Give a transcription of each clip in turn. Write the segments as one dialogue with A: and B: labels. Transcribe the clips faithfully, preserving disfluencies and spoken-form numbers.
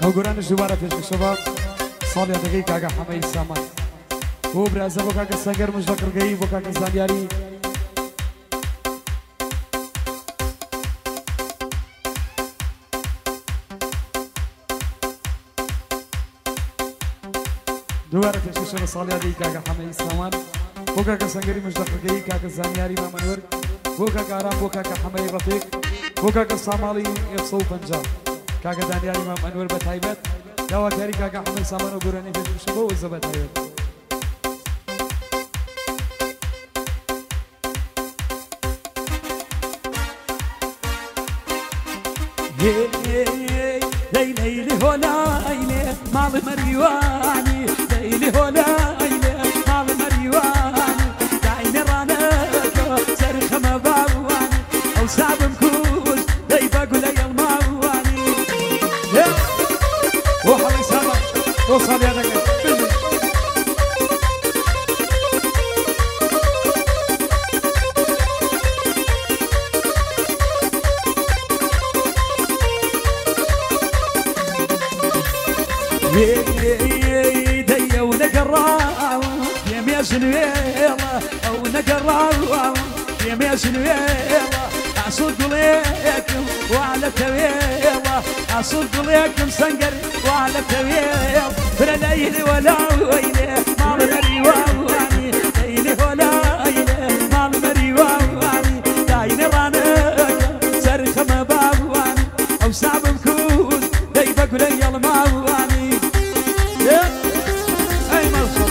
A: هەوگۆرانش دووبارە پێشکەشەوە ساڵی دەگەی کاگە حەمەی سامان بۆ برازە بۆ کاکە سەنگەر مژدە قڕگەیی بۆ کاکە زانیاری دووارە پێشکەشەوە ساڵی دەگەی کاگە حەمەی سامان بۆ کاکە سەنگەری مژدە قڕگەیی کاکە زانیاری مامەنوەر بۆ کاکە ئارام بۆ کاکە حەمەی ڕەفیق بۆ کاکە ساماڵی سەد و پەنجا کاکە دانیاری مامەنوەر بە تایبەت داواکاری کاکە حەمەی سامان و گۆرانی پێشکەشەوە بۆ وەزە بە تایبەت
B: ليلي هولا ايلي مال مريواني ليلي هولا ايلي مال مريواني دايني رانك سرخ مباواني او سعب مكوش داي بقول يا الماواني
A: وحلي سامع وصل يا دقيق
B: دي ونقراو يا ميزن ويلا او نقراو يا ميزن ويلا اصد ليكم وعلى تويلا اصد ليكم سنقر وعلى تويلا فلا ليلي ولا ويلي مال مريواني ليلي ولا ويلي مال مريواني دايني رانك سرخ مباواني او صعب مكون دي بقول يا الماواني
A: اي مرصد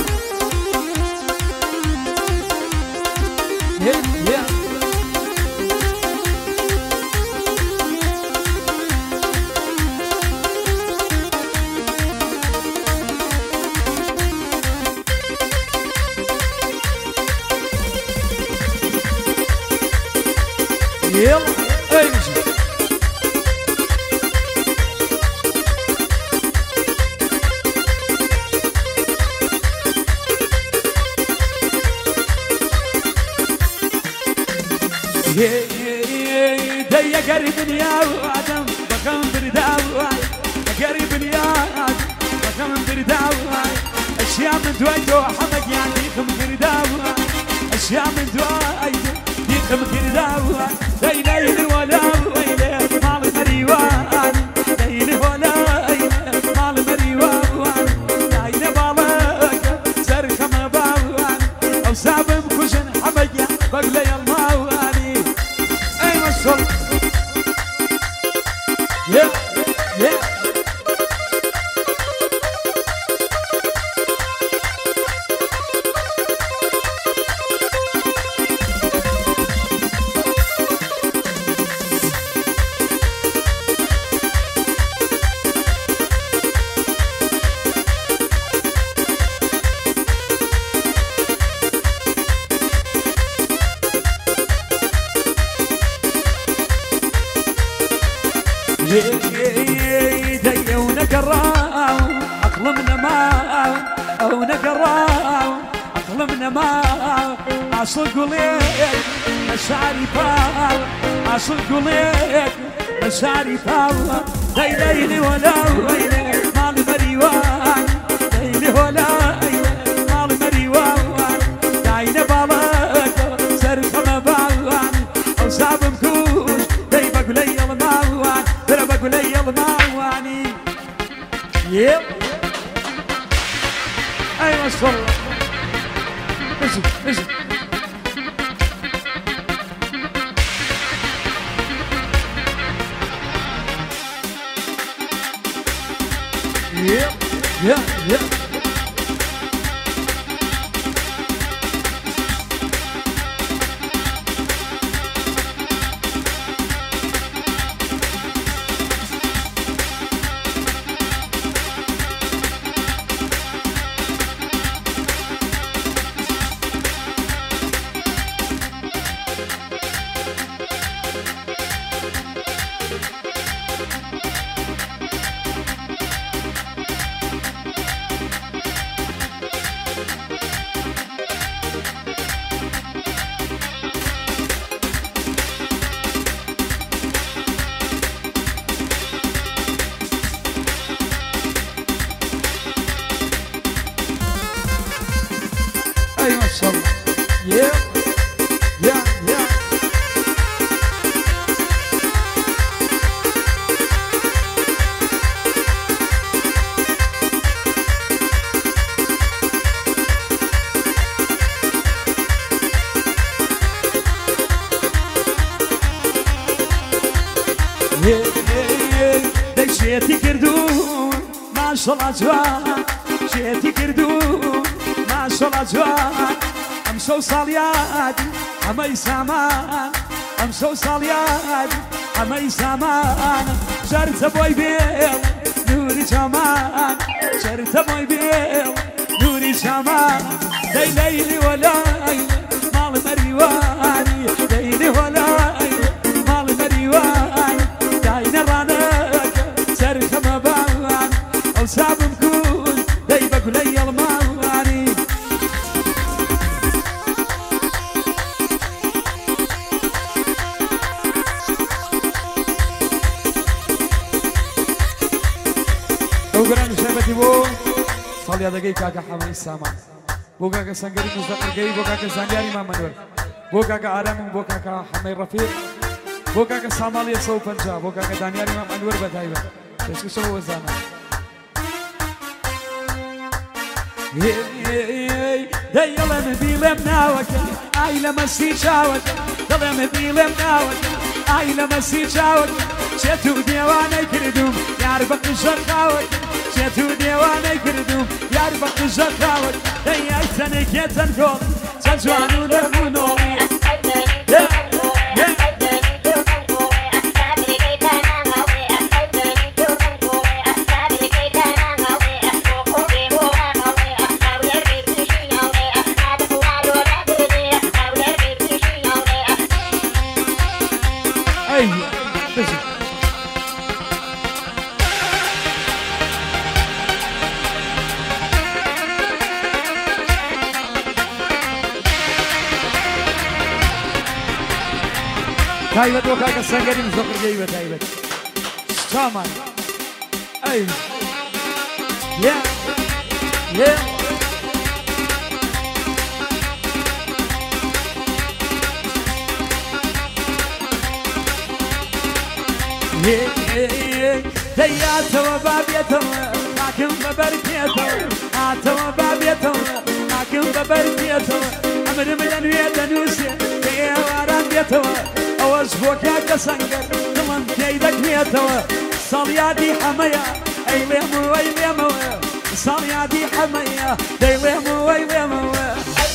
B: يلا اي مشي دي قريب يا ادم بكم برداوي قريب يا ادم بكم برداوي اشياء من دويتو حمد يعني يخم برداوي اشياء من دويتو يخم برداوي دي ليلي ولا ويلي مال مريوان ليلي ولا ويلي مال مريوان داينه بالك سرخ مباوان او صعب مكوشن حمد يعني بقول يا الماواني اي مصر يا يا دي ونقراو اقلمنا ما او نقراو اقلمنا ما اصدق ليك مشاعري فاو اصدق ليك مشاعري فاو دي ليلي ولا ويلي مال مريوان ليلي ولا ويلي مال مريوان داينه بالك سرخ مباوان او صعب مكوش دي بقول يا الماوان ترى بقول يا الماواني يب اي ما شاء الله اجي اجي يب يب يب شێتی کردوون ماشەڵا جوان شێتی کردوون ماشەڵا جوان ئەم شەو ساڵیادی ئەمەی سامان ئەم شەو ساڵیادی ئەمەی سامان شەرتە بۆی بێڵ نوری چامان شەرتە بۆی بێڵ نوری چامان دەی لەیلی وەلای ماڵ مەریوانی دەیلی وەلای ماڵ مەریوانی داینە ڕانەکە سەرخەمە باوان ئەو سابم کوون دەی بە گولەی ئەڵماوانی
A: ئەو گەران شایبەتی بۆ ساڵیادەگەی کاکە حەمەی سامان بۆ کاکە سەنگەری مزدەقەگەی بۆ کاکە زانیاری مامەنوەر بۆ کاکە ئارامم بۆ کاکە حەمەی ڕەفیق بۆ کاکە ساماڵی سە و پەنجا بۆ کاکە دانیاری مامەنوەر بەتایبەت پێشکەشەوە وەزانە
B: دەیڵێم بیڵێم ناوەکەی ئای لە مەسی چاوەکە دەڵێم بیڵێم ناوەکە ئای لە مەسی چاوەکە چێت و دێوانەی کردوم یار بە قژە خاوەکە چێت و دێوانەی کردوم یار بە قژە خاوەکە دەی ئای چەندێکێ چەند کۆڵ چەند جوان و نەرمونۆڵی
A: تایبەت بۆ کاکە سەنگەری مزدەقەگەی بەتایبەت چامان
B: ئەی یە یە دەیاتەوە بابێتەوە ناکەم بەبەر پێێتەوە هاتەوە بابێتەوە ناکەم بەبەر پێێتەوە ئەمرم لە نوێ دەنووسێ کە ئێواران بێتەوە ئەوەش بۆ کاکە سەنگەر دڵم پێی دەکرێتەوە ساڵیادی حەمەیە ئەی لێم وەی لێمەوە ساڵیادی حەمەیە دەی لێم وەی لێمەوە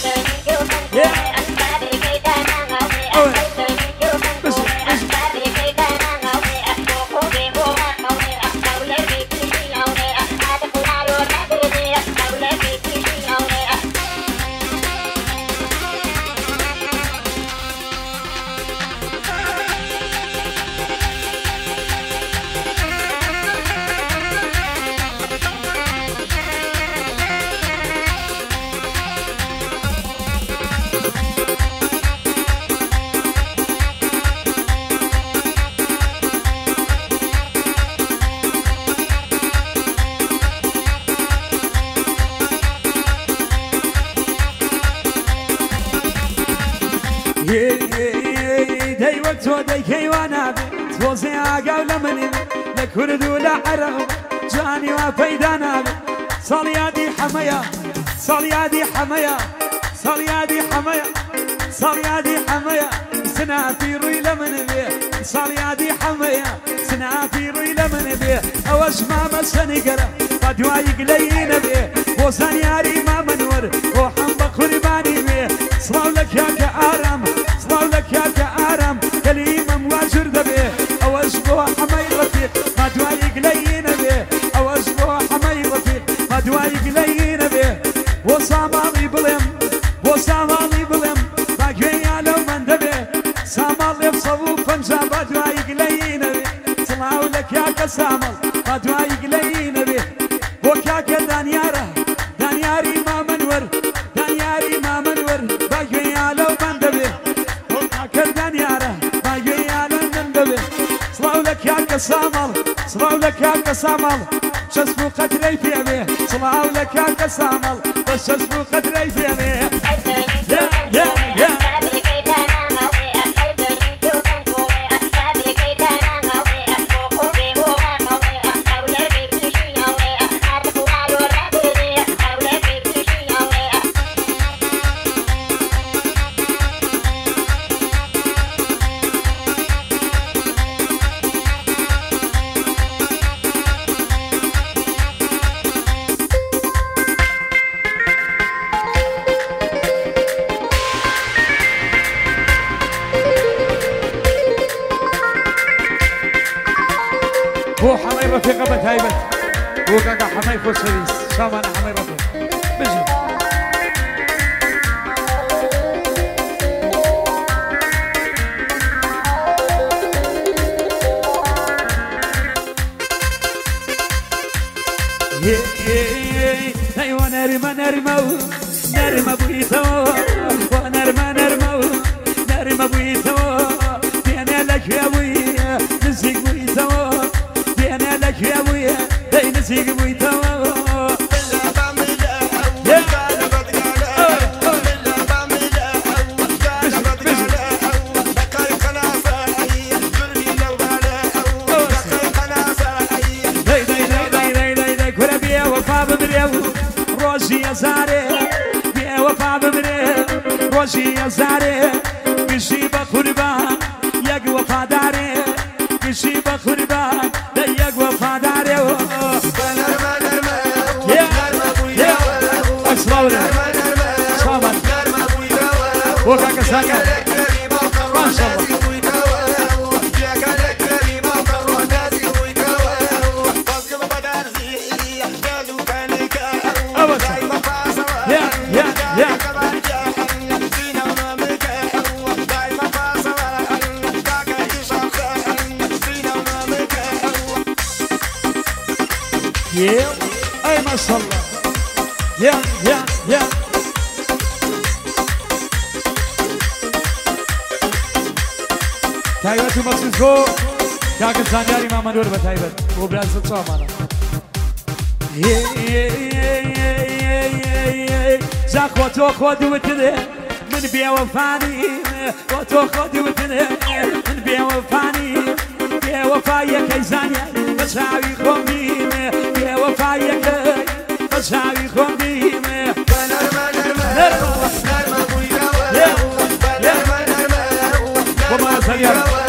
B: دەی وەک تۆ دەیکەیوانە بێت تۆزێ ئاگاو لە منێ لە کورد و لە عەرەب جوانی وا پەیدا نابێت ساڵیادی حەمەیە ساڵیادی حەمەیە ساڵیادی حەمەیە ساڵیادی حەمەیە سنافی ڕووی لە من بێ ساڵیادی حەمەیە سنافی ڕووی لە من بێ ئەوەش مامە سەنیگەرە با دوایی گلەی نەبێ بۆ زانیاری مامەنوەر بۆ حەم بە قوربانی بێ سڵاو لە کاکە ئارام سڵاو لە کاکە ئارام کەلیمەم واجر دەبێ ئەوەش بۆ حەمەی ڕەفیق با دوایی گلەی نەبێ ئەوەش بۆ حەمەی ڕەفیق با دوایی گلەی نەبێ بۆ ساماڵی بڵێم بۆ ساماڵی بڵێم با گوێیا لەو من دەبێ ساماڵ لێم سەد و پەنجا با دوایی گلەی نەبێ سڵاو لە کاکە ساماڵ با دوایی گلەی نەبێ بۆ کاکە دانیارە دانیاری مامەنوەر دانیاری مامەنوەر با گوێیا لەو من دەبێ بۆ کاکە دانیارە با گوێیا لەو من دەبێ سڵاو لە کاکە ساماڵ سڵاو لە کاکە ساماڵ شەسب و قەدرەی پێبێ سڵاو لە کاکە ساماڵ بە شەسب و قەدرەی پێبێ
A: رفيقة بتهيبت وكاكا حماي خوش خبيس شامان حماي رفيق بجي
B: ايوه نرمى نرمى نرمى بويتو ونرمى نرمى نرمى بويتو دينا لك يا ويا نسيق بويتو دينا لك يا ويا دي نسيق بويتو روشي يا زاري بيا وفا بمري روشي يا زاري قشي بقربان يق وفا داري قشي بقربان يق وفا داري
C: نرمى نرمى نرمى بويا
B: اكسلاونا صامت
A: وكاكا ساكا ما شاء الله يا اي ما شاء الله يا يا يا تايبت ومسوسو كاكا زانياري ما منور بتايبت وبرازل صامانا
B: زاك وتو خود وتنه من بيا وفاني وتو خود وتنه من بيا وفاني بيا وفايا كيزانيا بساوي خومين بيا وفايا كي بساوي خومين
C: نرمى نرمى نرمى بويا نرمى نرمى
A: وما زانياري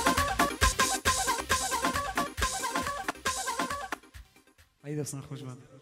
B: هيدا صنع خوش بعد